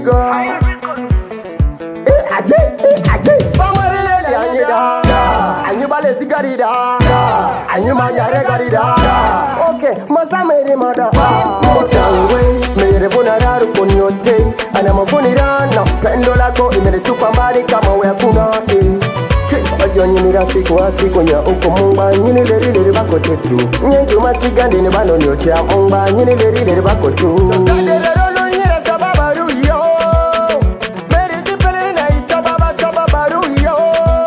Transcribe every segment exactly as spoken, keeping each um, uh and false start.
go. Eh, aje, eh, aje. Pamarele di anyida, anyibale tigarida, anyimanyare garida. Okay, masa meri mada. Motangwe, mere funararu kunyote, anamafunira na pendo lako imetupa mbali kama we hakuna eh. Kichwa nyinira chiko achiko nya uko mumba nyini leri leri bako tetu nyenju masigande ne bano nyote amumba nyini leri leri bako tu sasa lero no nyira sababa ruyo beri zipele na ita baba chaba baruyo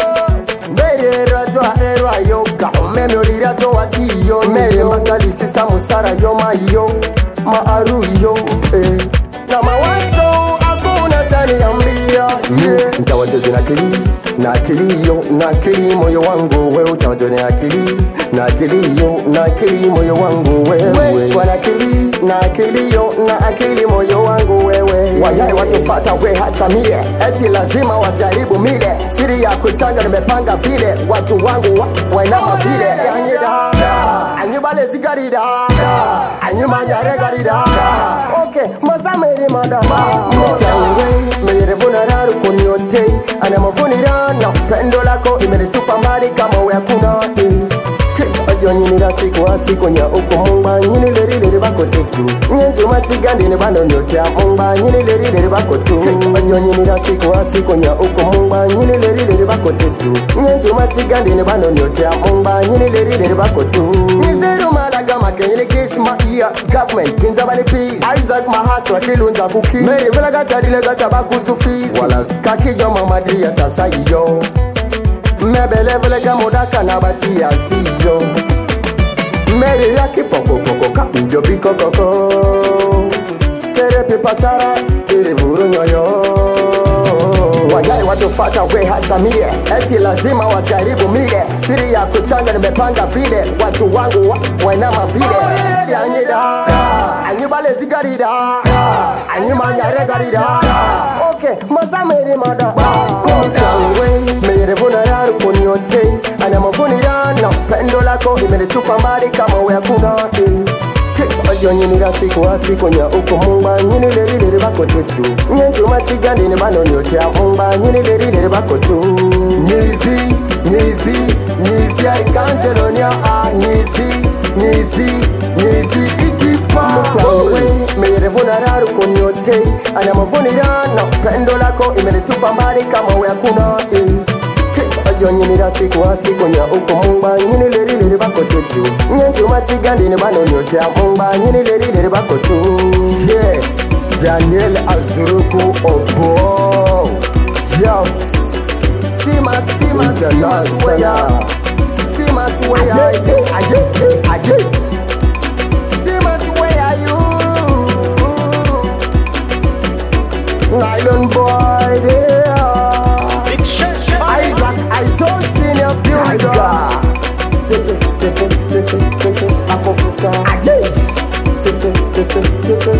beri rajo era yo ka meme olira to atiyo mere makali sisa musara yo mayo ma aruyo eh na mawazo hakuna tani ambia yeah ntawaje na kili na akili yo na akili moyo wangu wewe utawaje na akili na akili yo na akili moyo wangu wewe kwa akili na akili yo na akili moyo wangu wewe wayai watufuata we hacha mie eti lazima wajaribu mile siri ya kuchanga nimepanga vile watu wangu wa, wainama vile anyida anyibale zigarida anyimanyare garida okay masameri mada motangwe mere funararu kunyote anamafunira na pendo lako imenitupa mbali kama we hakuna eh. Kichwa nyinira chiko achiko nya uko mumba nyini leri leri bako tetu nyenju masigandi ne bano nyote mumba nyini leri leri bako tu Kichwa nyinira chiko achiko nya uko mumba nyini leri leri bako tetu nyenju masigandi ne bano nyote mumba nyini leri leri bako tu Nizeru malaga makeni kisma iya government kinzabali peace Isaac mahaswa kilunza kuki Meri vela gata dile gata bakuzu fees wala skaki joma madri ya tasayo Mebele vele gamodaka na bati ya siyo Meri raki poko poko ka Njo biko koko Kere pipa chara Iri vuru nyoyo Wayai watufata we hacha mie Eti lazima wajaribu mile Siri ya kuchanga nimepanga vile Watu wangu wa, wainama vile Mamarele anyida Anyibale zigarida Anyimanyare garida Okay, masameri mada Kutangwe mere funararu kunyote anamafunira na pendo lako imenitupa mbali kama we hakuna eh. Kichwa nyinira chiko achiko nya uko mumba nyini leri leri bako tetu nyenju masigandi ne bano nyote amumba nyini leri leri bako tu Nizi, nizi, nizi aikanzelonia ah nizi, nizi, nizi ikipa Mutangwe mere funararu kunyote anamafunira na pendo lako imenitupa mbali kama we hakuna eh. Kichwa nyinira chiko achiko nya uko mumba nyini leri leri bako tetu nyenju masigandi ne bano nyote amumba nyini leri leri bako tu Yeah, Daniel Azuruku Obo Yaps Sima Sima Sima Swaya Sima Swaya Aje Aje Sima Swaya you Nylon boy there Isaac, I saw senior beautiful. Tete, tete, tete, tete, apofuta. Aje, tete, tete, tete,